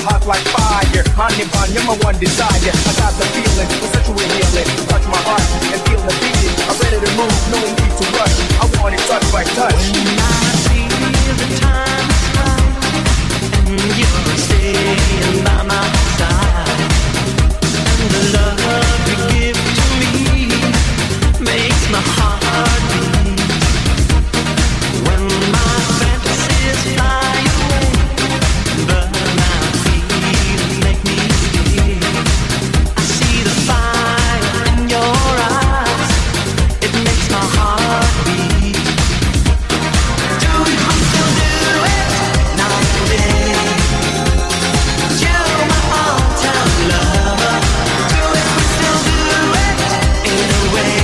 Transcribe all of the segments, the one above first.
hot like fire. Honey bun, you're my one desire. I got the feeling, the sexual healing. Touch my heart and feel the beating. I'm ready to move, no need to rush. I want it touch by touch. When I feel the time is right, and you're staying by my side, and the love you give to me makes my heart beat. When my fantasies fly away, but my feelings make me feel. I see the fire in your eyes, it makes my heart beat. Do we still do it now today? You're my all-time lover. Do we still do it in a way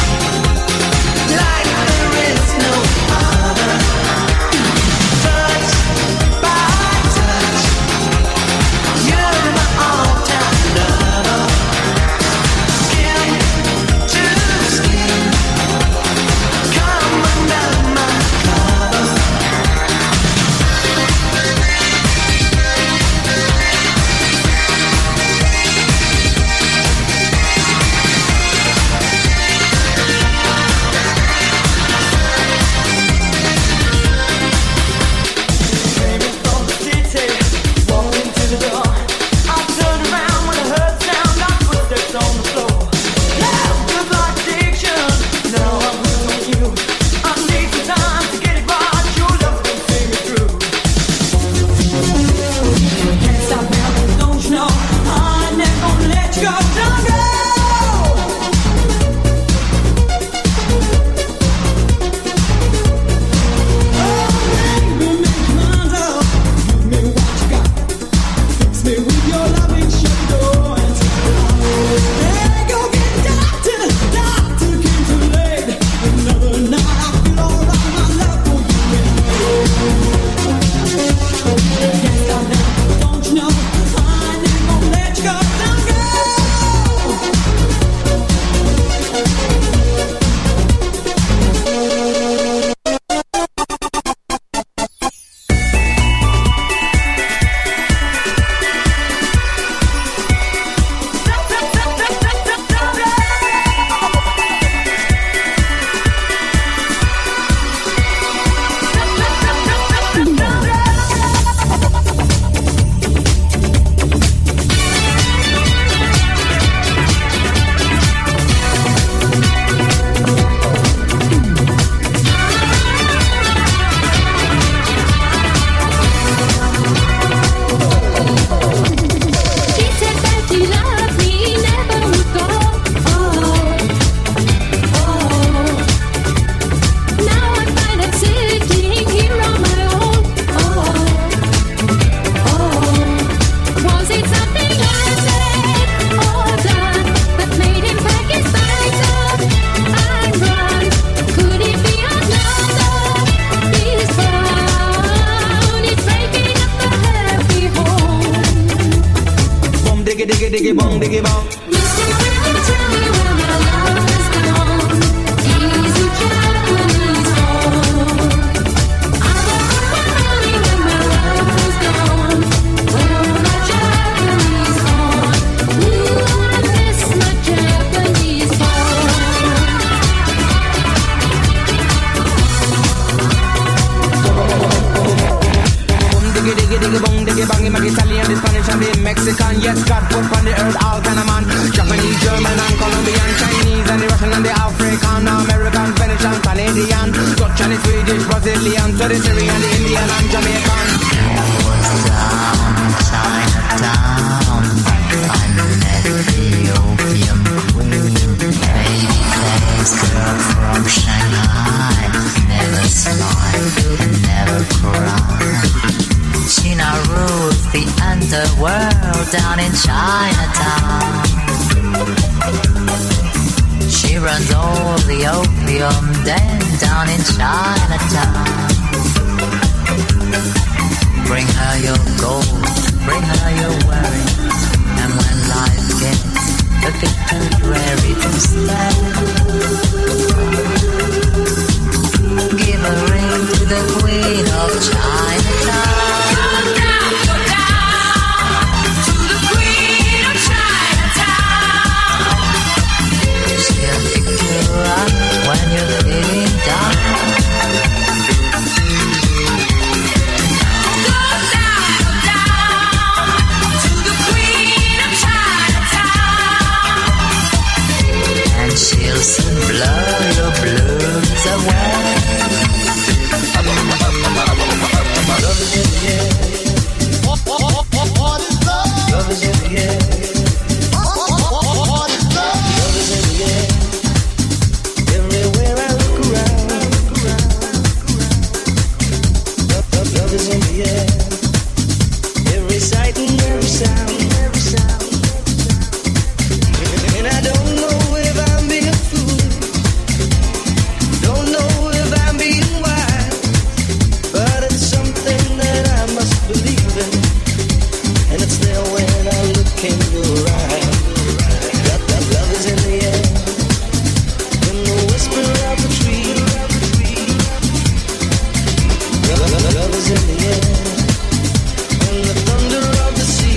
like there is no other? Touch by touch, you're my all-time lover. Skin to skin, come under my covers. Came in from the city, walked into the door. I turned around when I heard the sound of footsteps on the floor. Love was like addiction, now I'm hooked on you. I need some time to get it right, your love will see me through. Can't stop now, don't you know? I'm never gonna let you go, don't go. Diggy bong, diggy bong. Mister, can you tell me where my love has gone? Easy Japanese phone. I don't know running when my love is gone. Where my Japanese phone? Ooh, I miss my Japanese Diggy diggy diggy bong, diggy bong. I'm Italian, the Spanish, and the Mexican. Yes, God put on the earth all kind of man. Japanese, German, and Colombian, Chinese, and the Russian, and the African, American, Spanish, and Canadian, Dutch, and the Swedish, Brazilian, so the Syrian, the Indian, and Jamaican. Was down in Chinatown, I met the opium queen, baby face girl from Shanghai, never smile and never cry. She now rules the underworld down in Chinatown. She runs all the opium den down in Chinatown. Bring her your gold, bring her your worry, and when life gets a bit too dreary to stay, give a ring to the Queen of Chinatown. she'll soon blow your blues away. Love is in the air. What is love? Love is in the air. What is love? Love is in the air. Everywhere I look around, love is in the air. Every sight and every sound. And I don't know if I'm being foolish, don't know if I'm being wise, but it's something that I must believe in, and it's there when I look in your eyes. Love is in the air, in the whisper of the tree. Love is in the air, in the thunder of the sea.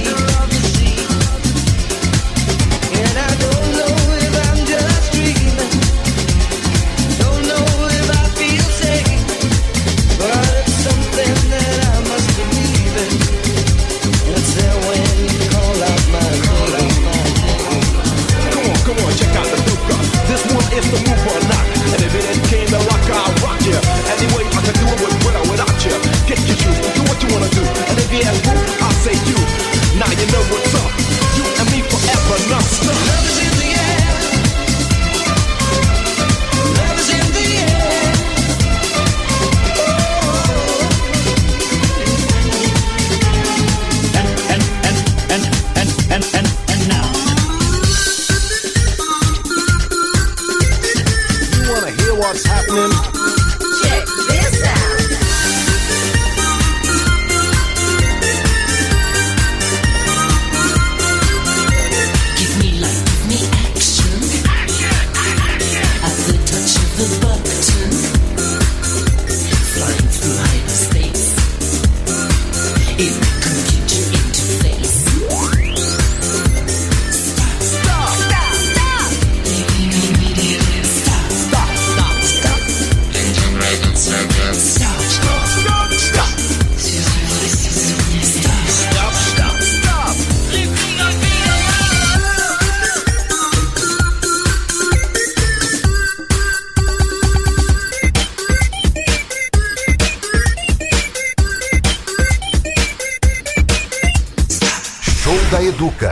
And I don't know if I'm just dreaming, don't know if I feel safe, but it's something that I must believe in, and it's there when you call out my name. Come on, check out the Duca. This one is the move or not. And if it came to rock, I'll rock ya. Anyway, I can do it with or without ya. Get your juice, do what you wanna do. And if you ask who, I'll say you. Now you know what's up. You and me forever, non-stop. Love is in the air. Love is in the air. And now. You wanna hear what's happening? Check this out. Give me life, give me action. At the touch of the button, flying through hyperspace. In computer interface. Stop. Show da Educa.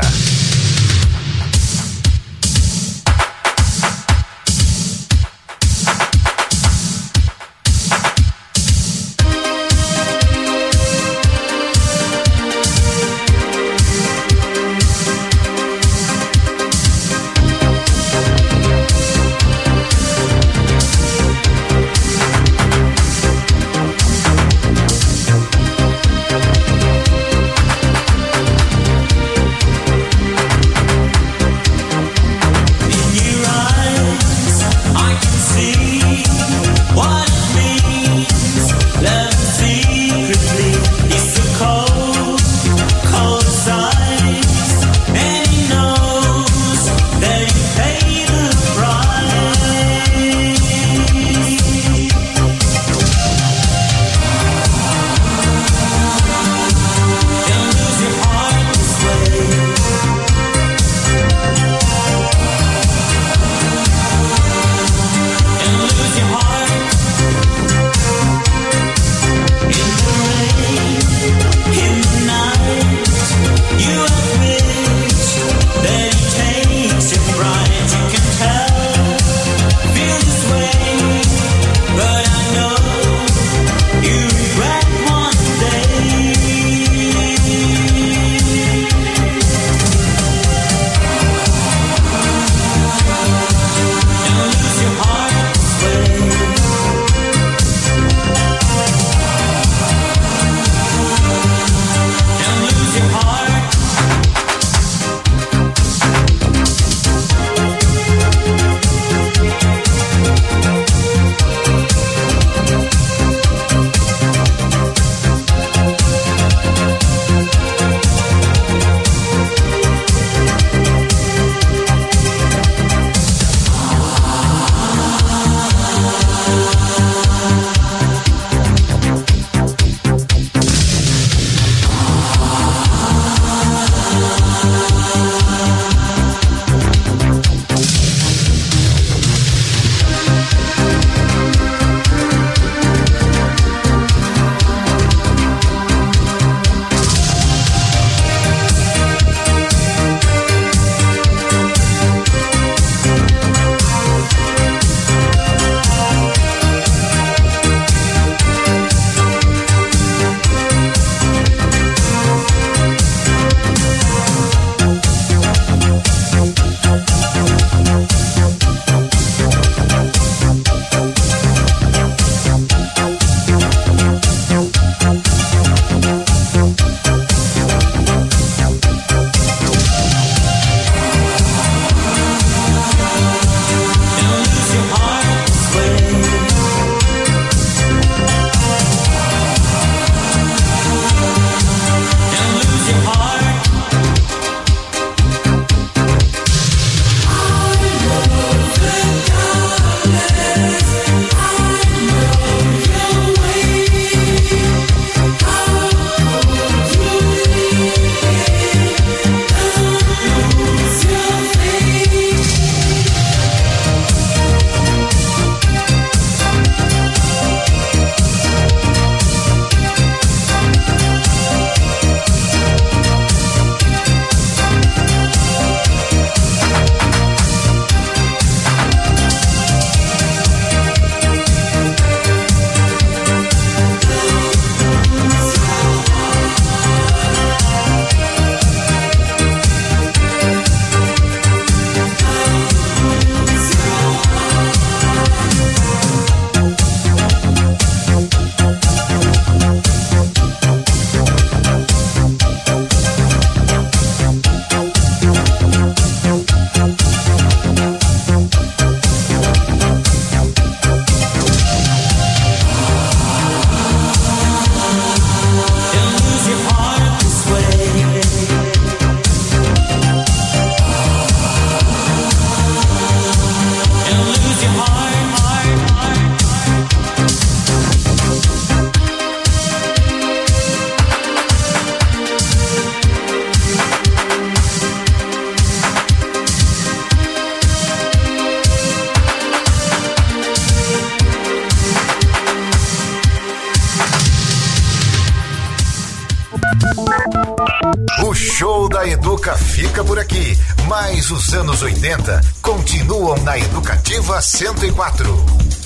da Educa fica por aqui, mas os anos 80 continuam na Educativa 104.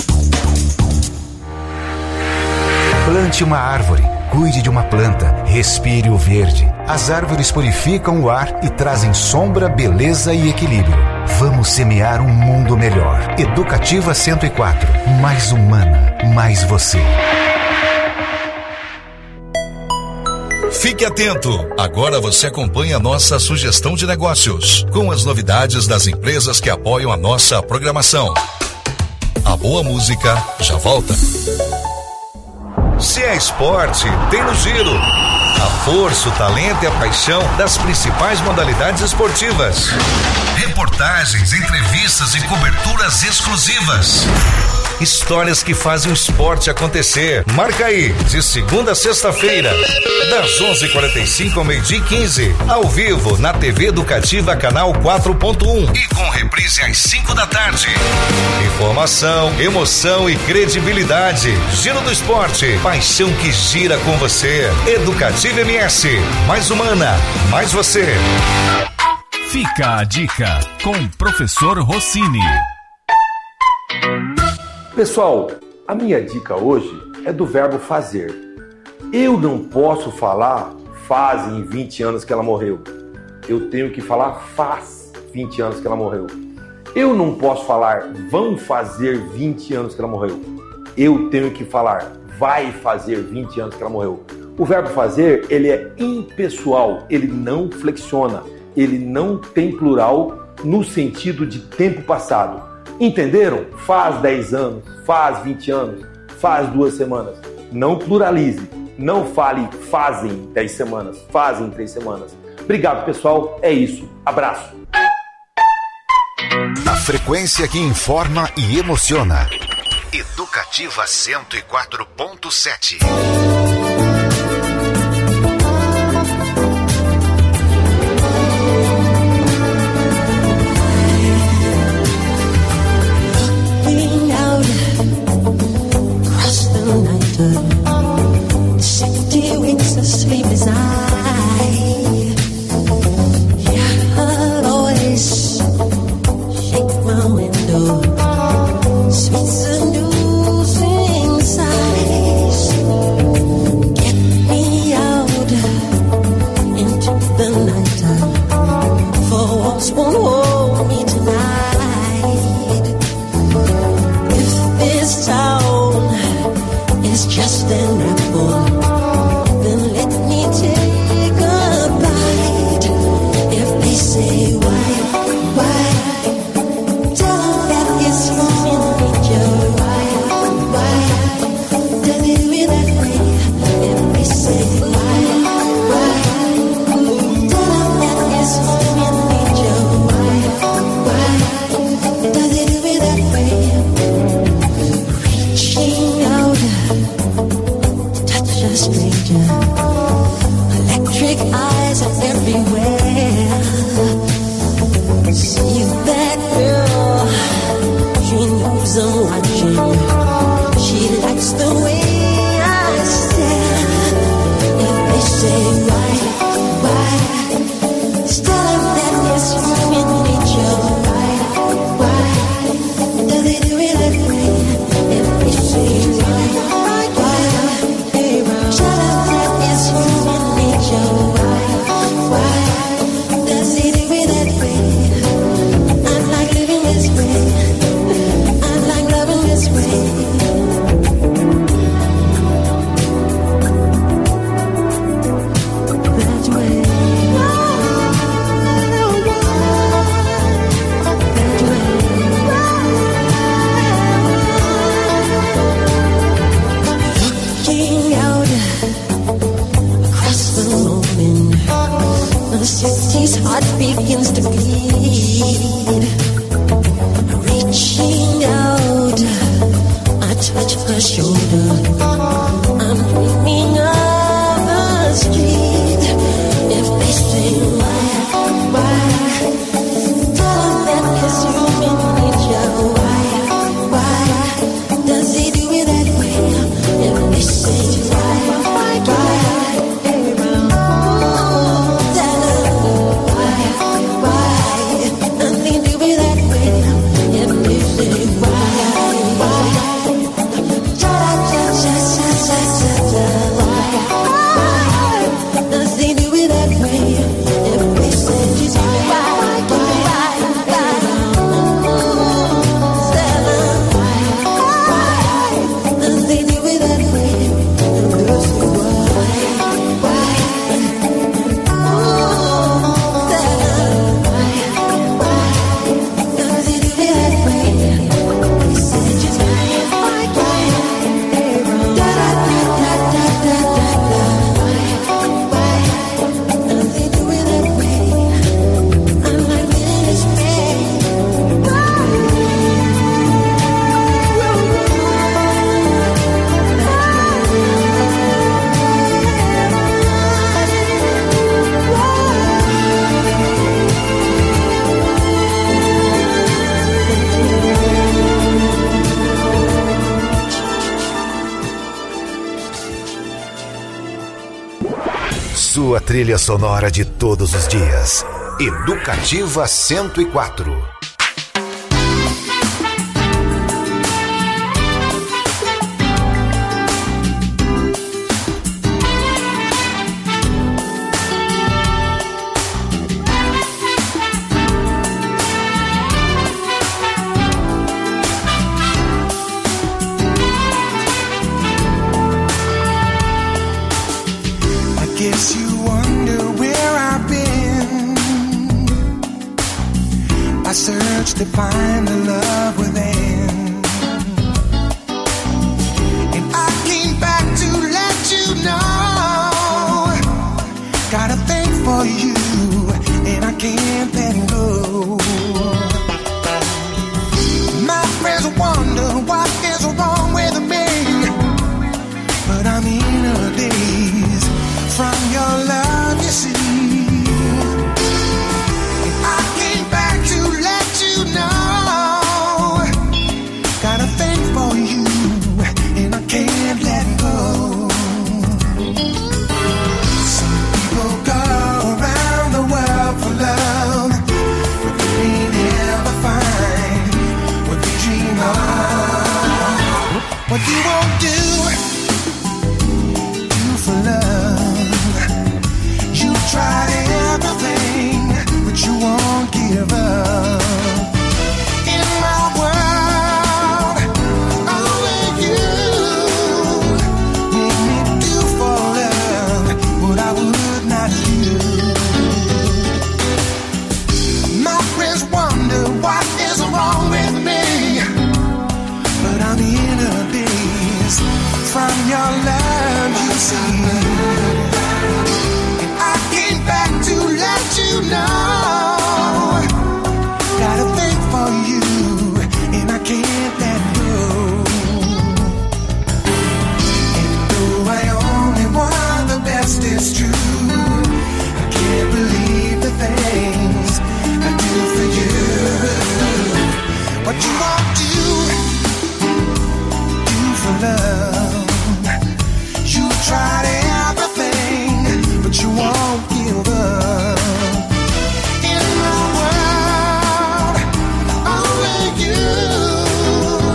Plante uma árvore, cuide de uma planta, respire o verde. As árvores purificam o ar e trazem sombra, beleza e equilíbrio. Vamos semear um mundo melhor. Educativa 104, mais humana, mais você. Fique atento! Agora você acompanha a nossa sugestão de negócios, com as novidades das empresas que apoiam a nossa programação. A boa música já volta. Se é esporte, tem no Giro. A força, o talento e a paixão das principais modalidades esportivas. Reportagens, entrevistas e coberturas exclusivas. Histórias que fazem o esporte acontecer. Marca aí, de segunda a sexta-feira, das 11h45 ao 12h15, ao vivo na TV Educativa Canal 4.1 e com reprise às 5 da tarde. Informação, emoção e credibilidade. Giro do Esporte, paixão que gira com você. Educativa MS, mais humana, mais você. Fica a dica com o professor Rossini. Pessoal, a minha dica hoje é do verbo fazer. Eu não posso falar fazem 20 anos que ela morreu. Eu tenho que falar faz 20 anos que ela morreu. Eu não posso falar vão fazer 20 anos que ela morreu. Eu tenho que falar vai fazer 20 anos que ela morreu. O verbo fazer, ele é impessoal, ele não flexiona, ele não tem plural no sentido de tempo passado. Entenderam? Faz 10 anos, faz 20 anos, faz 2 semanas. Não pluralize. Não fale fazem 10 semanas, fazem 3 semanas. Obrigado, pessoal. É isso. Abraço. A frequência que informa e emociona. Educativa 104.7. Sleep as I hear always shake my window, sweet seducing sighs. Get me out into the night, for walls won't hold me tonight. If this town is just an apple, take a bite. If they say why, tell them that it's human nature. Why, does it do that way? If they say why, tell them that it's human nature. Why, does it do that way? Reaching out, touch a stranger. Electric eyes are everywhere. See that girl, she knows I'm watching. She likes the way I stare. If they say why, tell them that it's human nature. Why, does it do it that way? If they say why, tell them that it's human nature. Why does it do it that way? I like living this way. I like loving this way. Sua trilha sonora de todos os dias. Educativa 104. Guess you wonder where I've been. I searched to find the love within, and I came back to let you know. Got a thing for you, and I can't let it go. My friends wonder what is wrong with me, but I'm in a daze from your love, you see. And I came back to let you know. Got a thing for you, and I can't let go. Some people go around the world for love, but they never find what they dream of. What you won't do for love. Tried everything, but you won't give up. In my world, only you make me do for love what I would not do. My friends wonder what is wrong with me, but I'm in a daze from your love, you see. Back to let you know. Got a thing for you, and I can't let go. And though I only want the best, it's true. I can't believe the things I do for you. What you won't do for love. You tried everything, but you won't give up. In my world, only you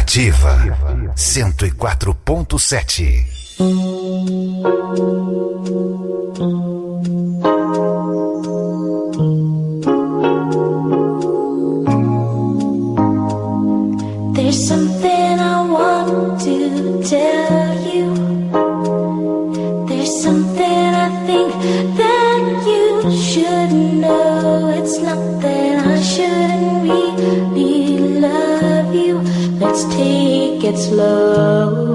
Educativa 104.7. There's something I want to tell you. There's something I think that you should know. It's not that I shouldn't really love you. Let's take it slow.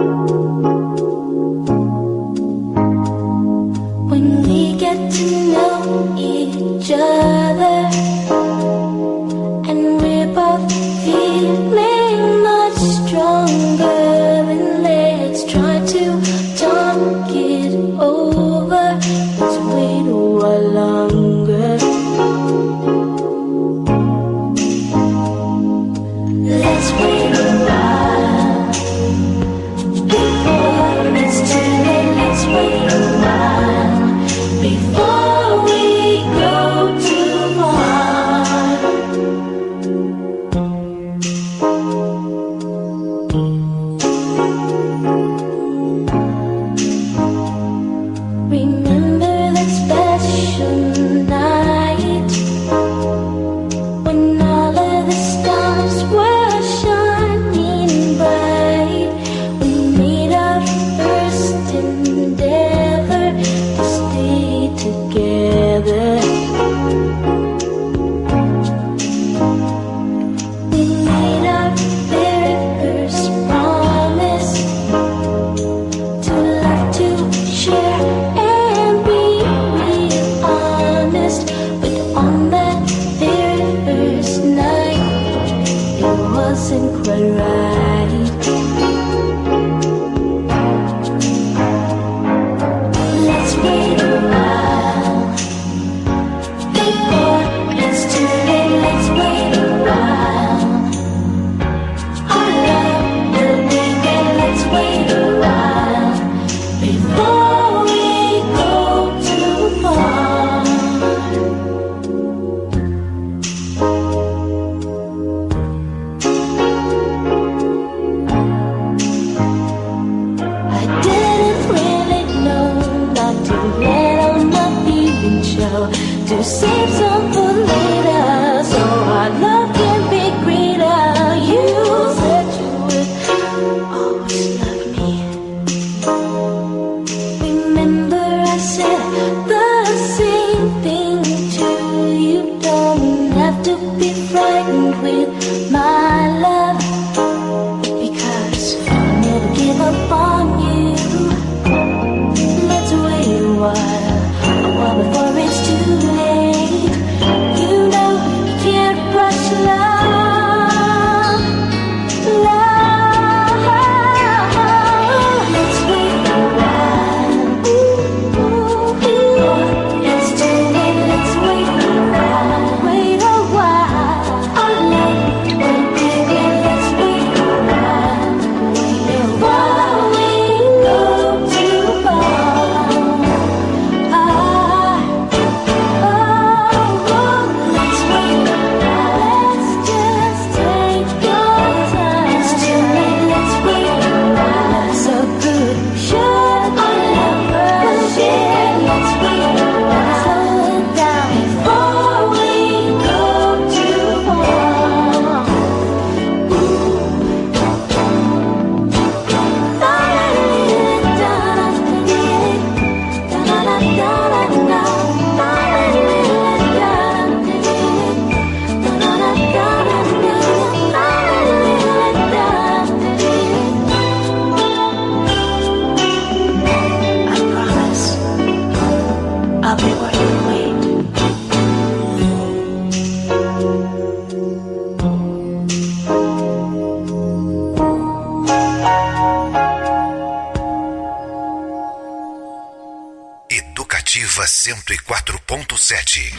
When we get to know each other and we're both feeling much stronger, then let's try to talk it over. Let's wait a while longer. Let's wait a while before it's too late. Let's wait a while before we go too far. Remember that special night when all of the stars were shining bright. We made our first endeavor to stay together. We made our very first promise to love, to share, and be real honest. But on that very first night, it wasn't quite right. Let's wait a while before it's too late. Let's wait a while. Our love will begin. Let's wait a while before we go too far. I didn't really know not to let all my feelings show, to save some for later, so our love can be greater. You said you would always love me. Remember I said the same thing to you. Don't have to be frightened with my love, because I'll never give up on you. Let's wait a while before it's too late. You know you can't rush love, love. Let's wait a while. It's too late. Let's wait a while. Wait a while. Our love will begin. Let's wait a while. Wait a while. We go too far. Let's wait a while. Let's just take your time. It's too late. Let's wait a while. So good. Should I never share? Let's wait a while. Slow it down before we go too far. I promise I'll be worth the wait. Educativa 104.7.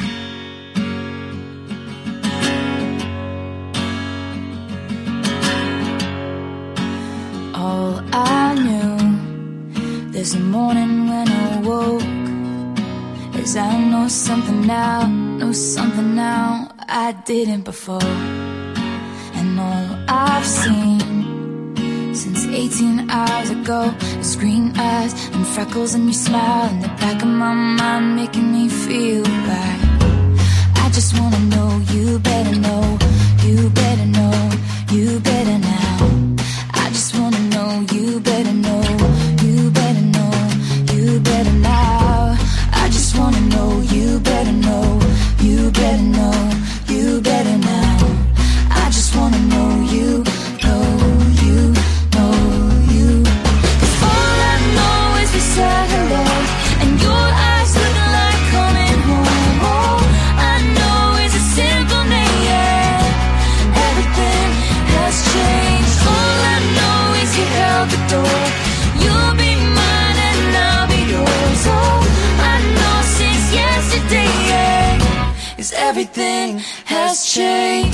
All I knew this morning when I woke is I know something now I didn't before. And all I've seen 18 hours ago. Your green eyes and freckles and your smile in the back of my mind, making me feel right. I just wanna know, you better know, you better know, you better now. I just wanna know, you better know, you better know, you better now. I just wanna know, you better know, you better know, you better now. I just wanna know, you know, you know, you. 'Cause all I know is we said hello, and your eyes looking like coming home. All I know is a simple name, yeah. Everything has changed. All I know is you held the door. You'll be mine and I'll be yours. All I know since yesterday, yeah, is everything has changed.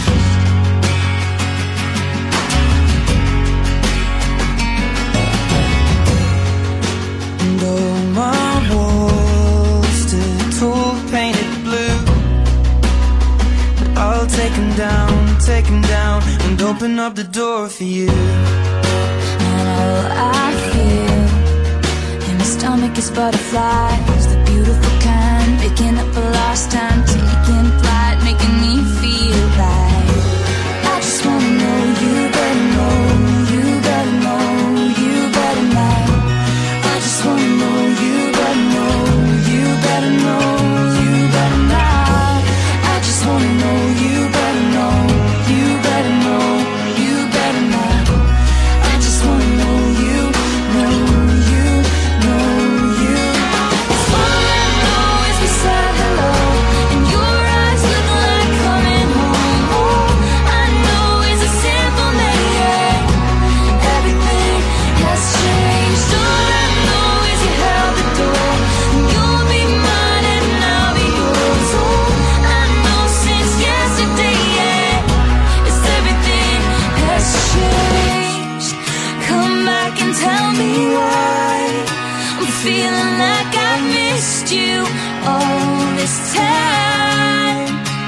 And all my walls still tall, painted blue, but I'll take them down, and open up the door for you. And all I feel in my stomach is butterflies, the beautiful kind, picking up a lost time, taking flight, making me feel right. I just wanna know, you better know, you better know, you better know. I just wanna know, you better know, you better know, you better know. I just wanna know, you better know, you better know, you better know. I just wanna know, you know, you know, you. 'Cause all I know is we said hello, and your eyes look like coming home. All I know is a simple name, yeah. Everything has changed. All I know is you held the door. You'll be mine and I'll be yours. All I know since yesterday, yeah, is everything has changed. Come back and tell me why I'm feeling like I missed you all this time.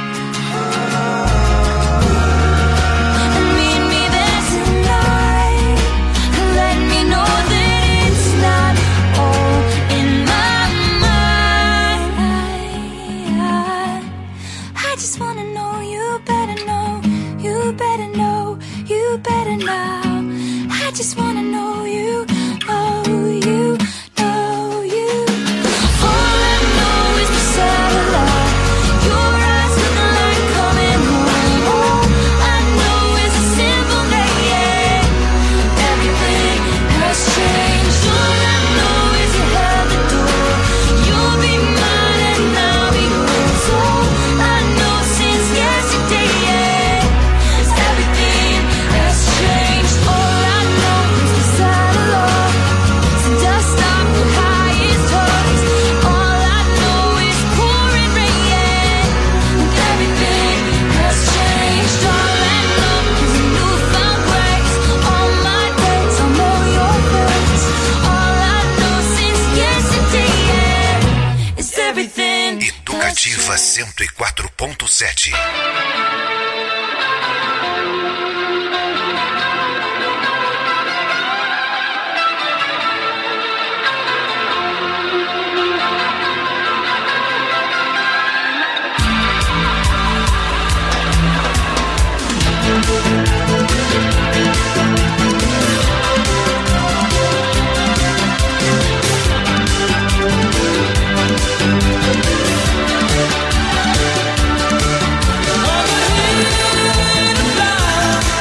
And meet me there tonight. Let me know that it's not all in my mind. I just wanna know, you better know, you better know, you better know. I just wanna know, you know, you know, you. All I know is we said hello. Your eyes looking like coming home. All I know is a simple name, yeah. Everything has changed. All I know is you held the door. You'll be mine and I'll be yours. All I know since yesterday, yeah, is everything has changed. All I know is we said hello. So dust off the highest hopes. All I know is pouring rain, yeah, and everything has changed. All I know is a newfound grace. All my days I'll know your face. All I know since yesterday, yeah, is everything has Educativa changed. 104.7. All the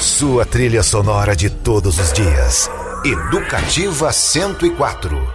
sua trilha sonora de todos os dias. Educativa 104.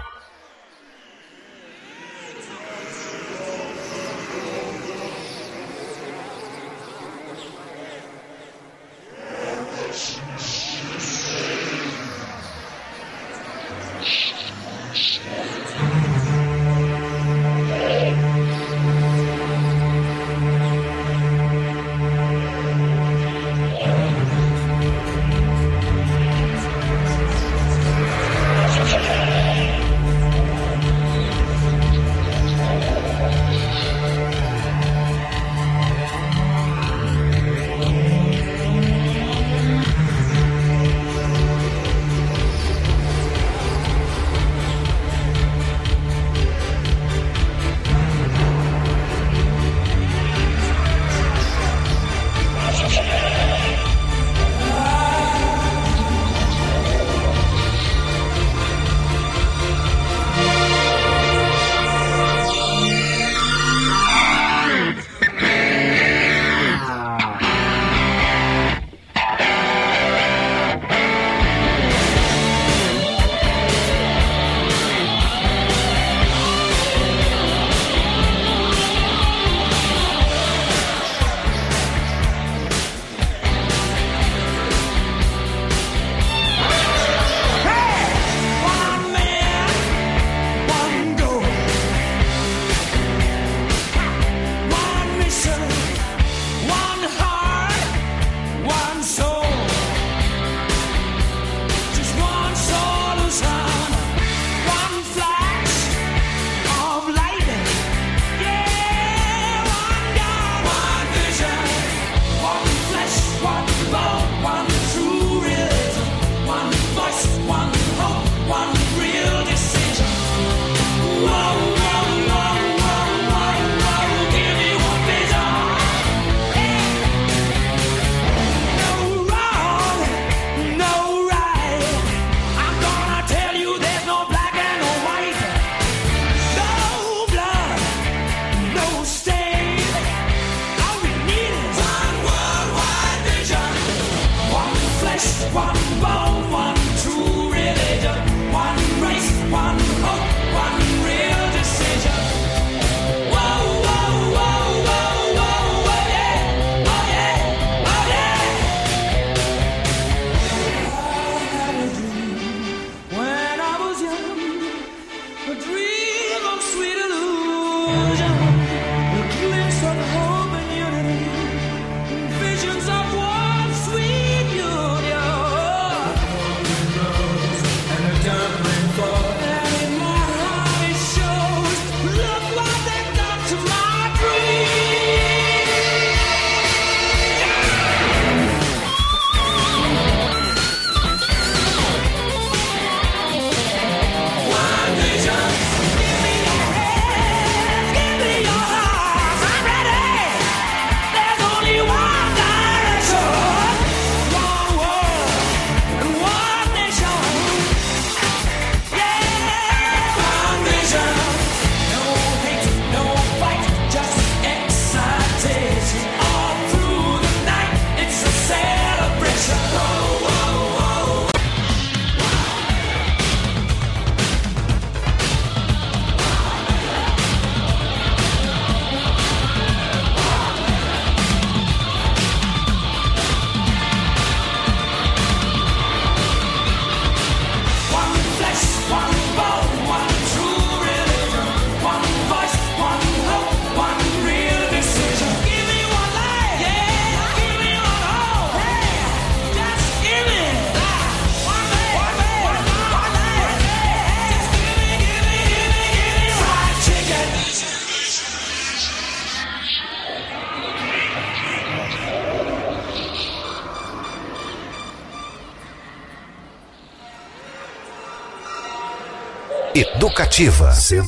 Educativa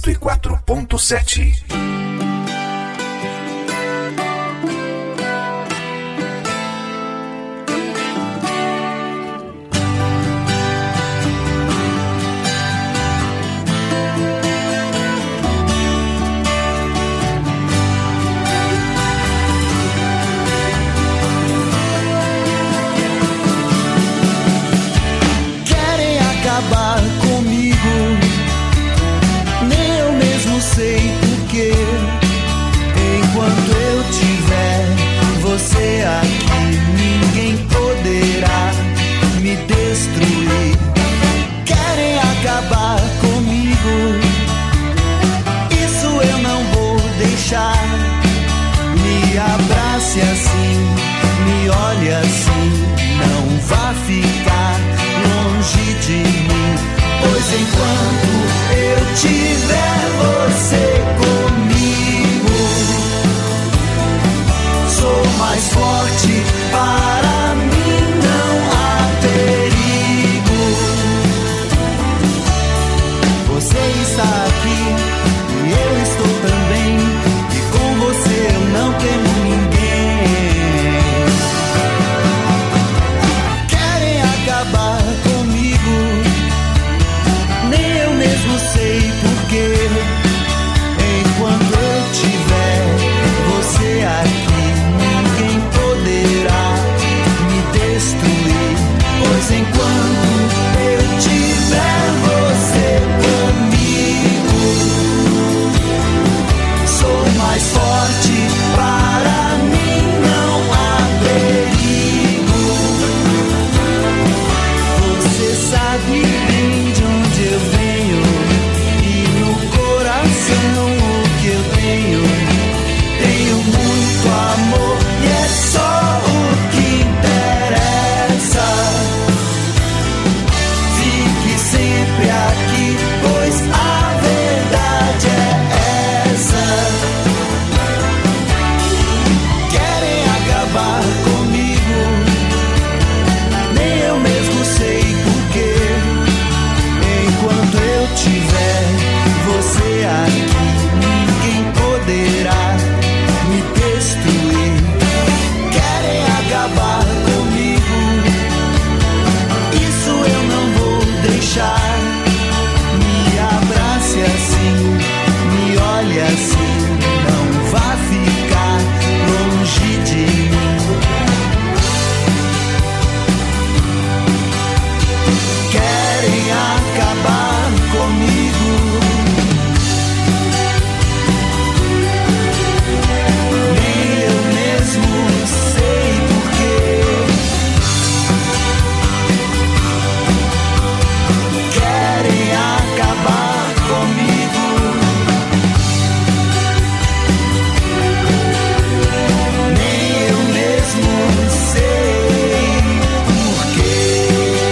104.7. assim, não vá ficar longe de mim. Pois enquanto eu tiver você comigo, sou mais forte, para mim não há perigo. Você está aqui e eu estou também, e com você eu não temo ninguém. Querem acabar comigo, nem eu mesmo sei porquê. Enquanto eu tiver você aqui, ninguém poderá me destruir. Pois enquanto eu tiver você comigo, sou mais forte, para mim não há perigo. Você sabe bem de onde eu venho, e no coração o que eu tenho. Tenho muito amor e é só o que interessa. Fique sempre aqui, pois a verdade é essa. Querem acabar comigo, nem eu mesmo sei porquê. Enquanto eu tiver você aqui, ninguém poderá me destruir. Querem acabar comigo, isso eu não vou deixar. Me abrace assim, me olhe assim, não vá ficar longe de mim. Querem acabar comigo, nem eu mesmo sei porquê. Querem acabar comigo, nem eu mesmo sei porquê.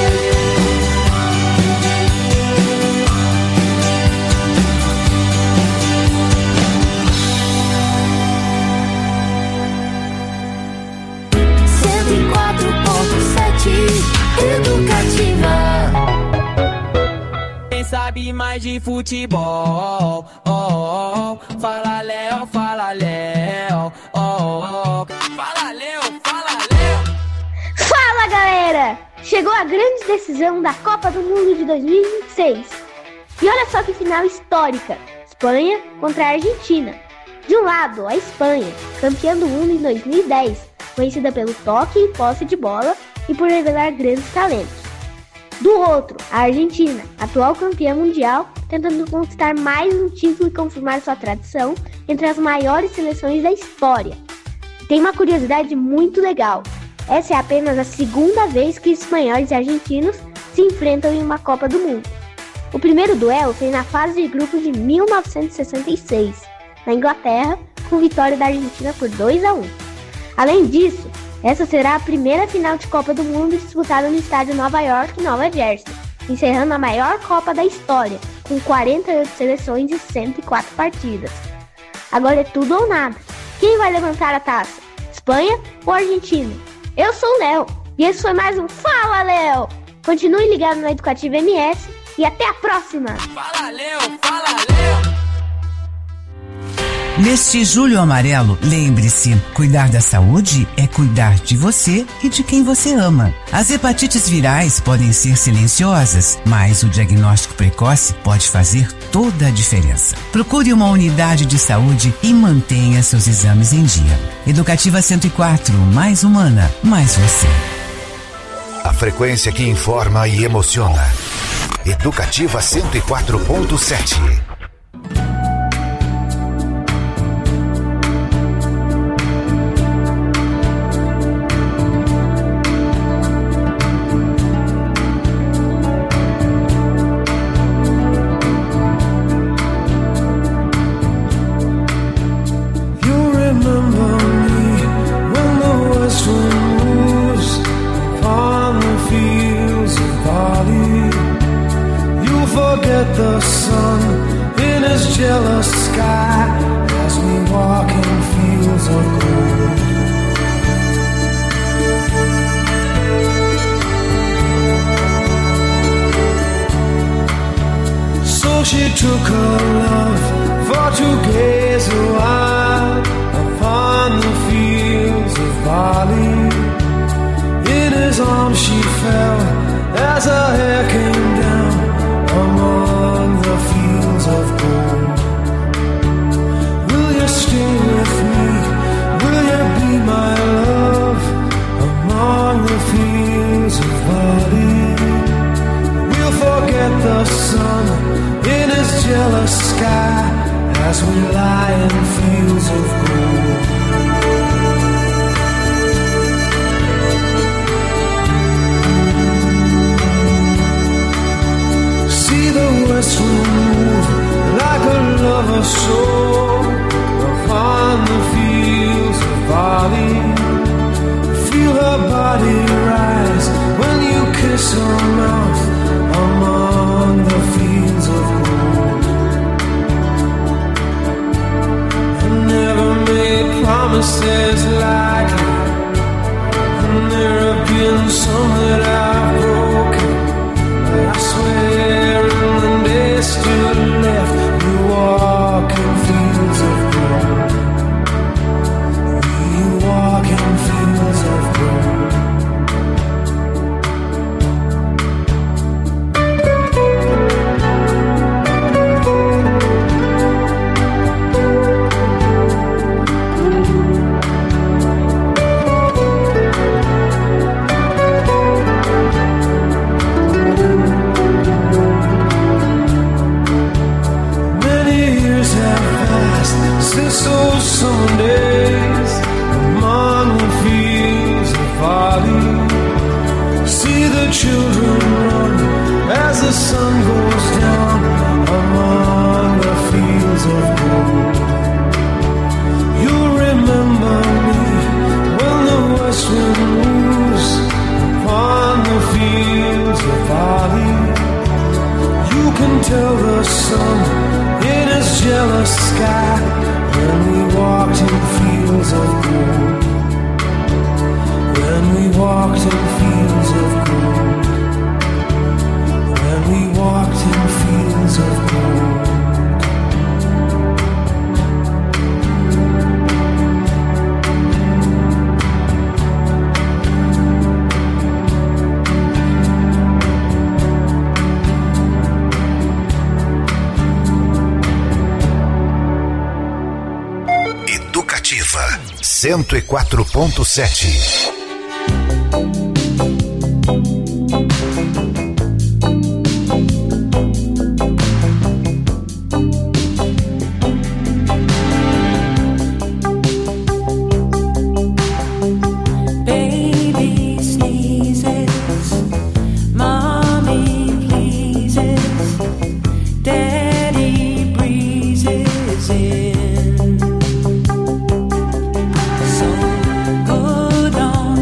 Educativa. Quem sabe mais de futebol? Oh, oh, fala Léo, fala Léo. Oh, oh, fala Léo, fala Léo. Fala, galera! Chegou a grande decisão da Copa do Mundo de 2026. E olha só que final histórica. Espanha contra a Argentina. De um lado, a Espanha, campeã do mundo em 2010, conhecida pelo toque e posse de bola e por revelar grandes talentos. Do outro, a Argentina, atual campeã mundial, tentando conquistar mais um título e confirmar sua tradição entre as maiores seleções da história. Tem uma curiosidade muito legal. Essa é apenas a segunda vez que espanhóis e argentinos se enfrentam em uma Copa do Mundo. O primeiro duelo foi na fase de grupos de 1966, na Inglaterra, com vitória da Argentina por 2-1. Além disso, essa será a primeira final de Copa do Mundo disputada no estádio Nova York e Nova Jersey, encerrando a maior Copa da história, com 48 seleções e 104 partidas. Agora é tudo ou nada. Quem vai levantar a taça? Espanha ou Argentina? Eu sou o Léo, e esse foi mais um Fala Léo! Continue ligado no Educativa MS e até a próxima! Fala Léo, fala Léo. Neste Julho Amarelo, lembre-se, cuidar da saúde é cuidar de você e de quem você ama. As hepatites virais podem ser silenciosas, mas o diagnóstico precoce pode fazer toda a diferença. Procure uma unidade de saúde e mantenha seus exames em dia. Educativa 104, mais humana, mais você. A frequência que informa e emociona. Educativa 104.7. You remember me when the worst one moves. the sun in his jealous sky as we walk in fields of gold. So she took her love for to gaze a while upon the fields of barley. In his arms she fell as her hair came down among the fields of gold. Will you stay with me? Will you be my love among the fields of barley? We'll forget the sun in his jealous sky as we lie in fields of gold. See the west wind move like a lover's soul upon the fields of barley. Feel her body rise when you kiss her mouth among the fields of gold. I never made promises lightly, and there have been some that I've broken. But I swear in the days still left, we walk in fields of gold. We walk in fields of gold. Since those summer days among the fields of barley, see the children run as the sun goes down among the fields of gold. You remember me when the west wind moves upon the fields of barley. You can tell the sun in his jealous sky when we walked in fields of gold. When we walked in fields of gold. When we walked in fields of gold. Educativa 104.7. So good on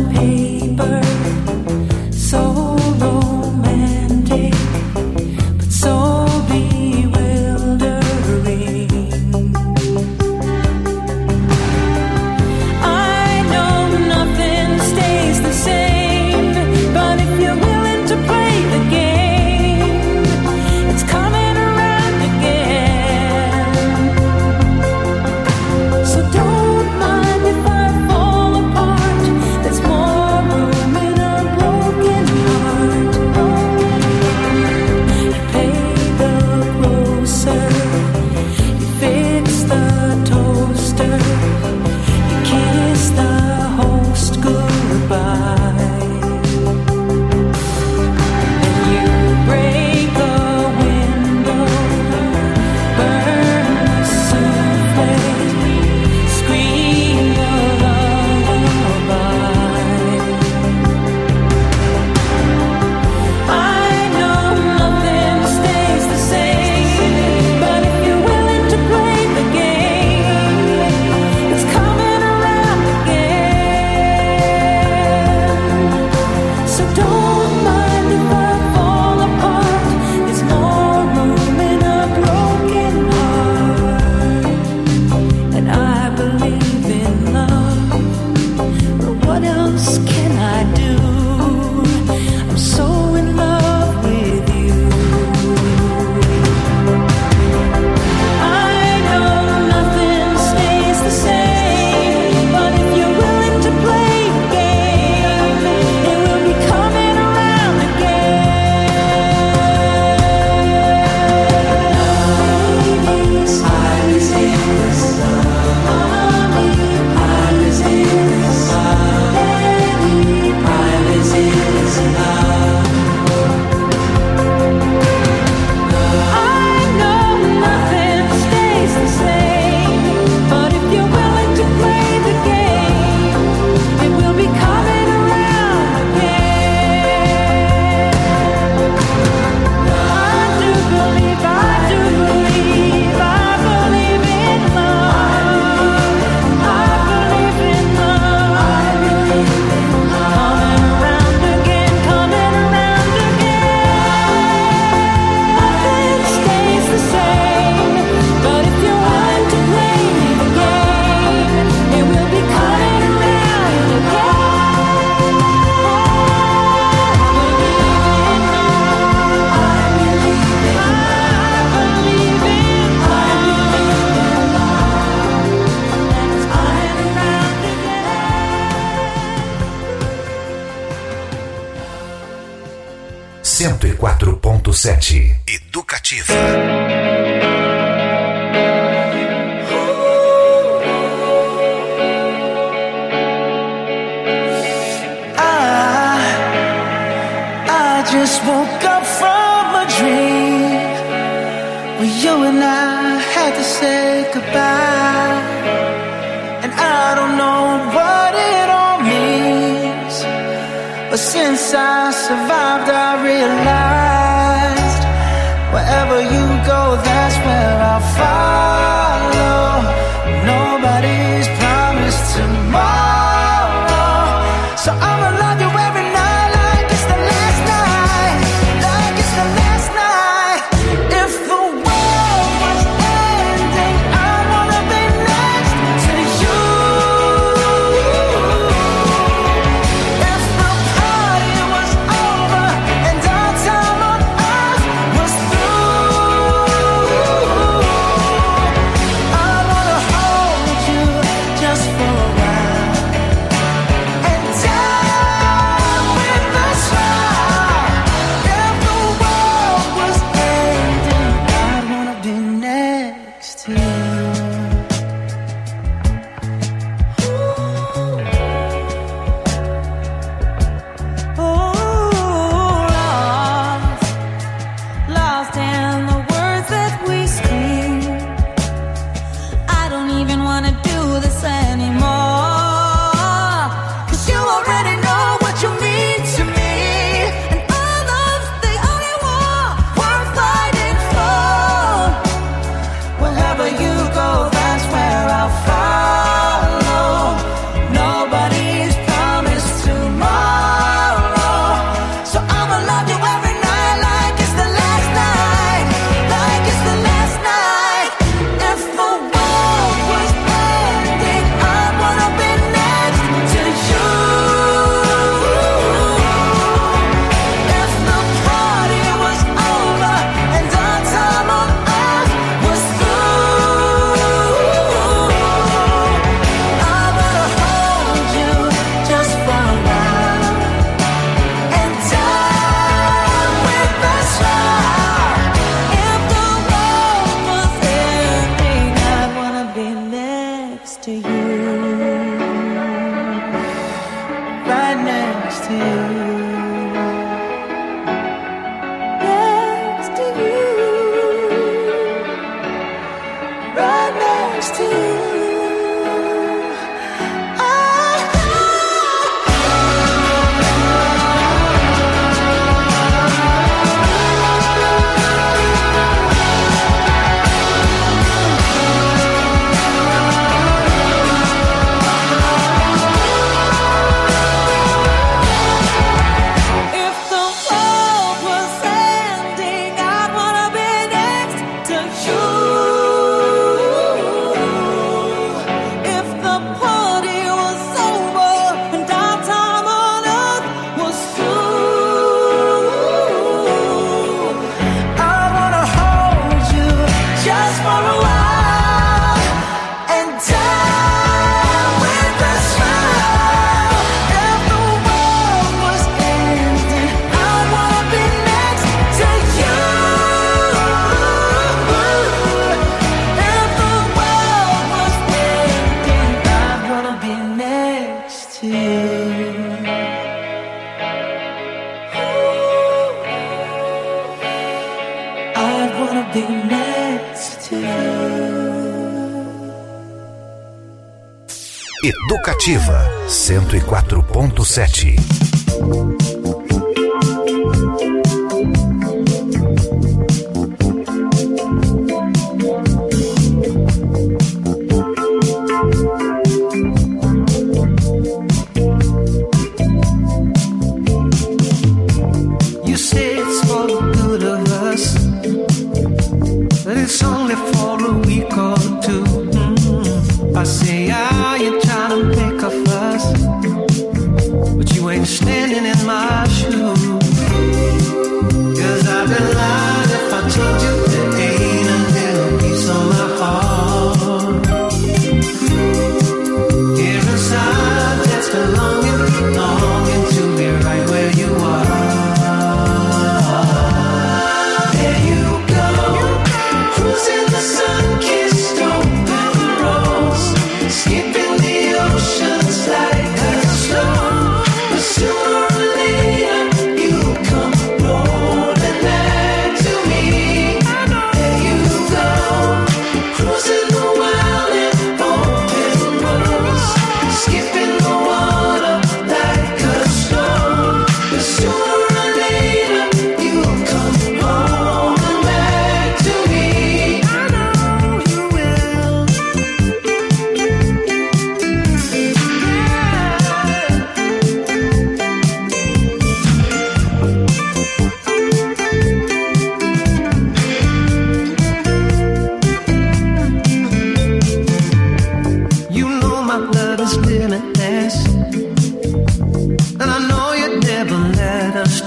104.7 Educativa. I just woke up from a dream where you and I had to say goodbye, and I don't know what it all means, but since I survived I realized wherever you go, that's where I'll follow. Nobody's promised tomorrow, so I'ma love you every night like it's the last night, like it's the last night. If the world was ending, I wanna be next to you. If the party was over and our time on earth was through, I wanna hold you just for a while and die with a smile. If the world was ending, I'd wanna be next to you. Lost in the words that we scream. I don't even wanna do this anymore, 'cause you already know what you mean to me, and all of the only war worth fighting for. Wherever you go, that's where I'll follow. Nobody's promised tomorrow, so I'ma love you every night like it's the last night, like it's the last night. If the world was ending, I wanna be next to you. If the party was over and our time on earth was through, I wanna hold you just for a while and die with a smile. If the world was ending, I wanna be next to you. Right next to you. Next to you. Right next to you. If the world was ending, I'd wanna be next to you. If the party was over and our time on earth was through, I wanna hold you just for a while and die with a smile. If the world was ending, I wanna be next to you. If the world was ending, I wanna be next to you. I wanna be next to you. Educativa 104.7. You say it's for the good of us, but it's only for a week or two. I say, you're trying to make a fuss, but you ain't standing in my shoes. 'Cause I've been lying if I told you there ain't a little piece of my heart. Here inside, that's belonging to be right where you are.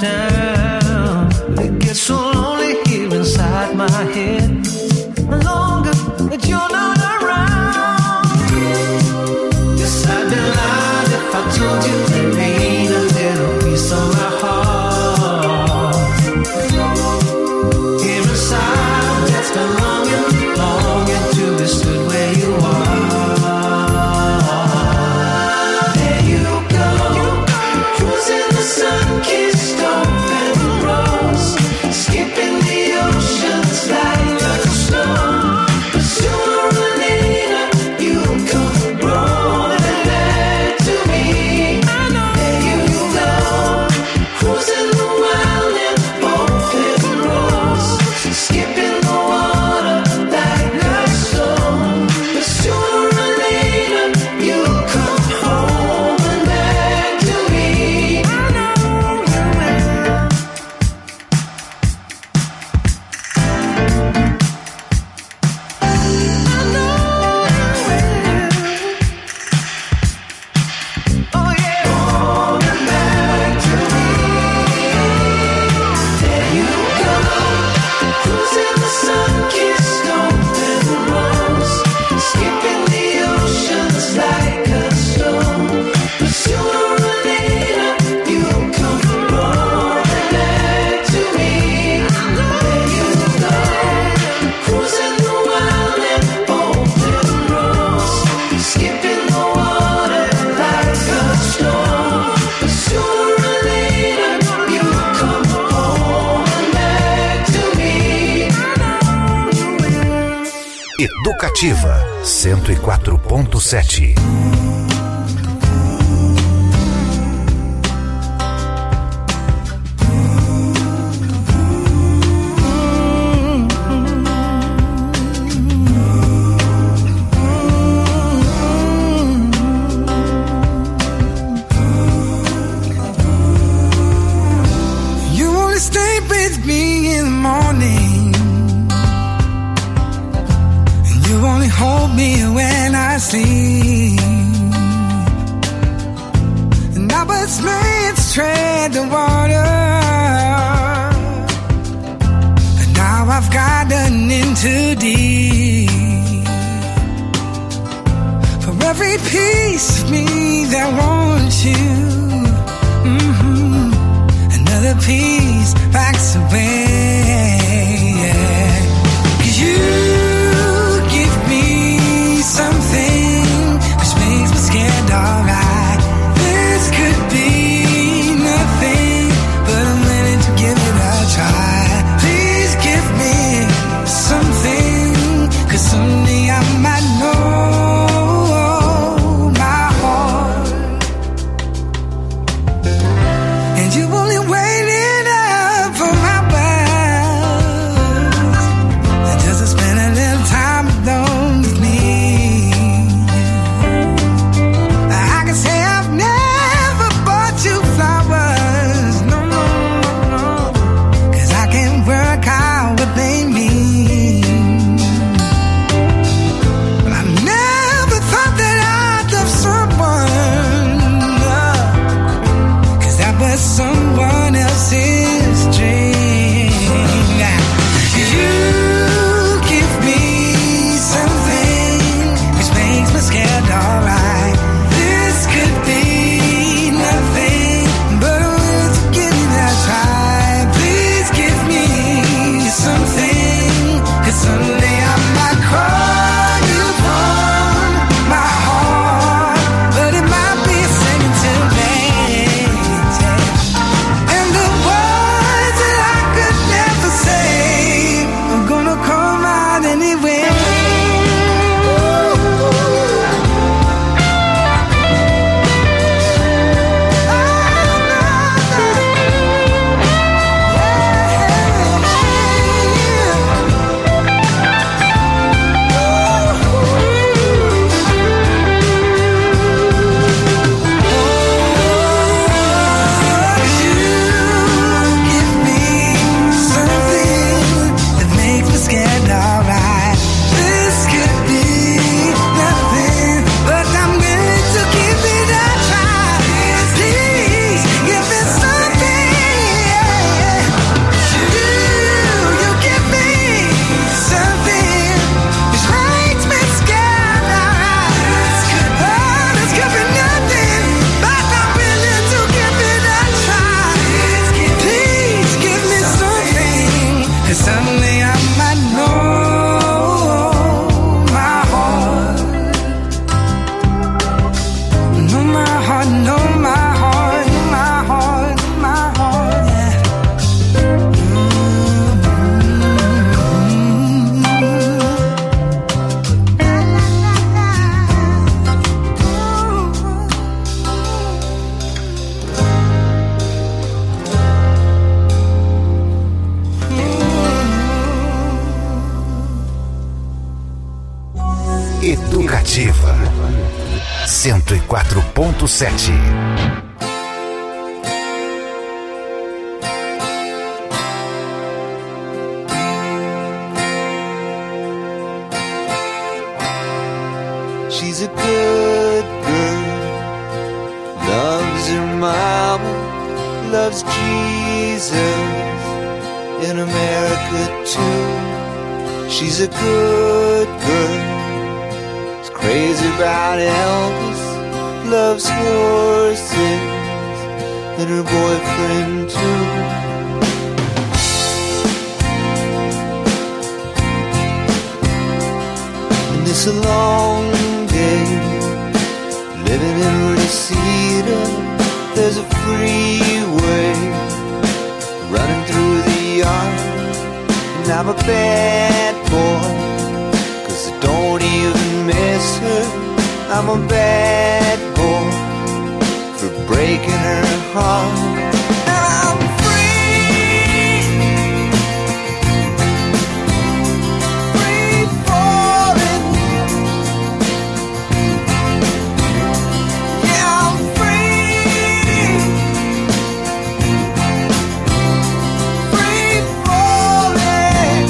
down. It gets so lonely here inside my head. The longer that you're not around. Yes, I'd be lying if I told you there ain't a little piece of my heart. Here inside, that's been longing to be stood where you are. There you go, cruising the sun-kissed open rose, skipping the oceans like a storm. But sooner or later, you'll come rolling back to me. There you go, cruising the wild and open rose, skipping the water like a storm. But sooner or later, you'll come home and back to me. I know you will. Oh yeah, home and back to me. There you go, cruising the sun-kissed open rose, skipping the oceans like a storm. But sooner or later, you'll come rolling back to me. There you go, cruising the wild and open rose, skipping the water like a storm. But sooner or later, you'll come home and back to me. Educativa 104.7. You only stay with me in the morning, and you only hold me when I sleep. And I was made to tread the water, but now I've gotten in too deep. For every piece of me that wants you, another piece backs away. Yeah. 'Cause you give me something which makes me scared, alright. This could be nothing, but I'm willing to give it a try. Please give me something, 'cause someday I might know my heart. And you only waited up for my words, and just to spend a little time alone with me. I can say I've never bought you flowers, no, no, no, 'cause I can't work out what they mean. But I never thought that I'd love someone, cause that was someone else's dream. You give me something which makes me scared, alright. This could be nothing, but I'm willing to give it a try. Please give me something, 'cause someday I might call you from my heart, but it might be a second too late. And the world 104.7. She's a good girl, loves her mama, loves Jesus in America too. She's a good girl, is crazy about Elvis, loves horses and her boyfriend too. And it's a long day living in Reseda. There's a freeway running through the yard, and I'm a bad boy, 'cause I don't even miss her. I'm a bad boy for breaking her heart. And I'm free, free falling. Yeah, I'm free, free falling.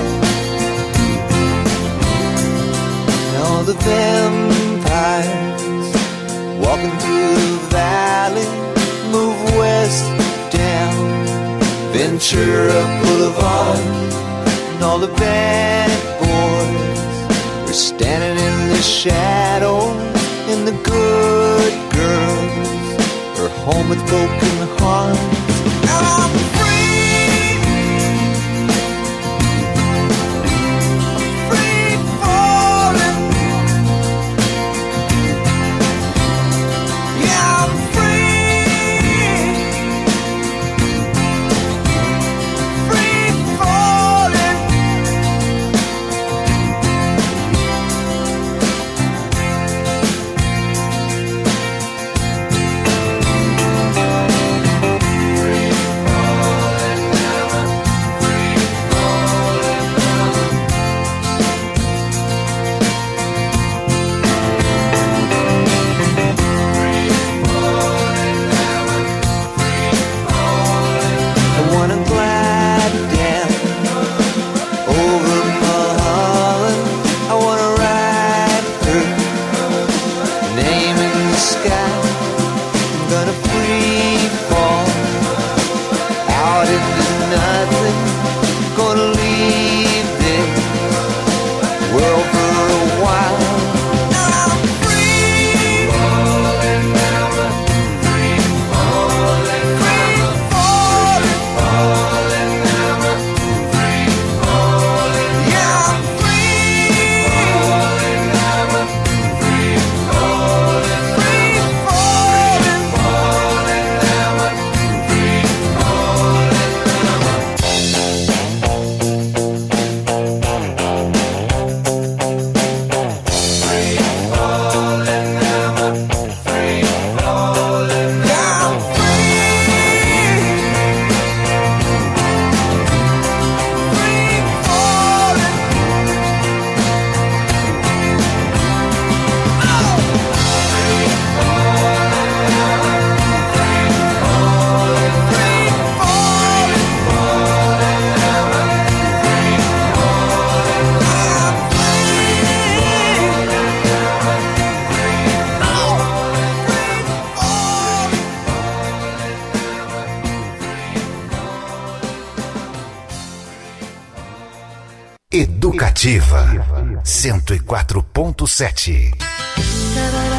And all the vampires walking through the valley move west down Ventura Boulevard, and all the bad boys are standing in the shadows, and the good girls are home with broken hearts. And I'm free, free falling. Yeah, I'm free, free falling. I wanna glide down over Mulholland. I wanna ride her name in the sky. I'm gonna free fall out into nothing. Gonna leave this world for a while. And I'm free, falling down, free falling, free falling, falling down, free falling. Yeah, I'm free, falling down, free falling, free falling, falling down, free Educativa 104.7.